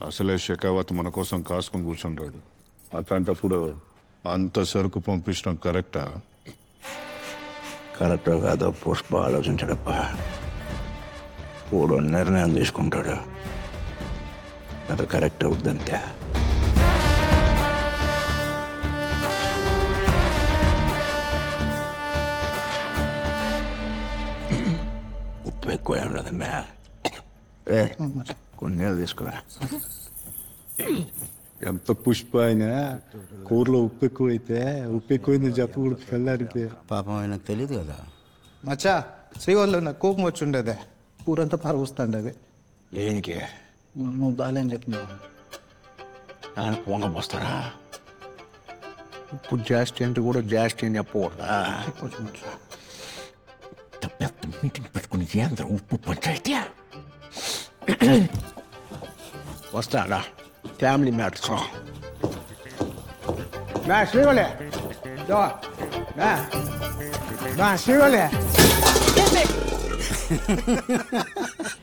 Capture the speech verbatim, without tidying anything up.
అసలే షెకావత్ మన కోసం కాసుకొని కూర్చుంటాడు. అట్లాంటప్పుడు అంత సరుకు పంపించడం కరెక్టా? కరెక్ట్ కాదో పుష్ప ఆలోచించాడప్ప. పూడు నిర్ణయం తీసుకుంటాడు, అది కరెక్ట్ అవుద్దంతే. ఉప్పు ఎక్కువ ఏం లేదమ్మా. ఏ కొన్ని నీళ్ళు తీసుకురా. ఎంత పుష్ప అయినా కూరలో ఉప్పు ఎక్కువైతే ఉప్పు ఎక్కువైంది చెప్పకూడదు కళ్ళారితే. పాపం ఆయనకు తెలియదు కదా. మచ్చా శ్రీవాళ్ళు నాకు కోపం వచ్చి ఉండేదే, ఊరంతా పారవస్తుండేది. దేనికి నువ్వు బాగాలేని చెప్పినావు. ఆయన పొంగ పోస్తారా? ఉప్పు జాస్తి అంటే కూడా జాస్తి అని చెప్పకూడదా? కొంచెం మచ్చా ఇంత పెద్ద మీటింగ్ పెట్టుకుని ఏంద్ర ఉప్పు పంచాయితీ? వస్తాడా? Family matters. నా శ్రీవాళ్ళే నా శ్రీవాళ్ళే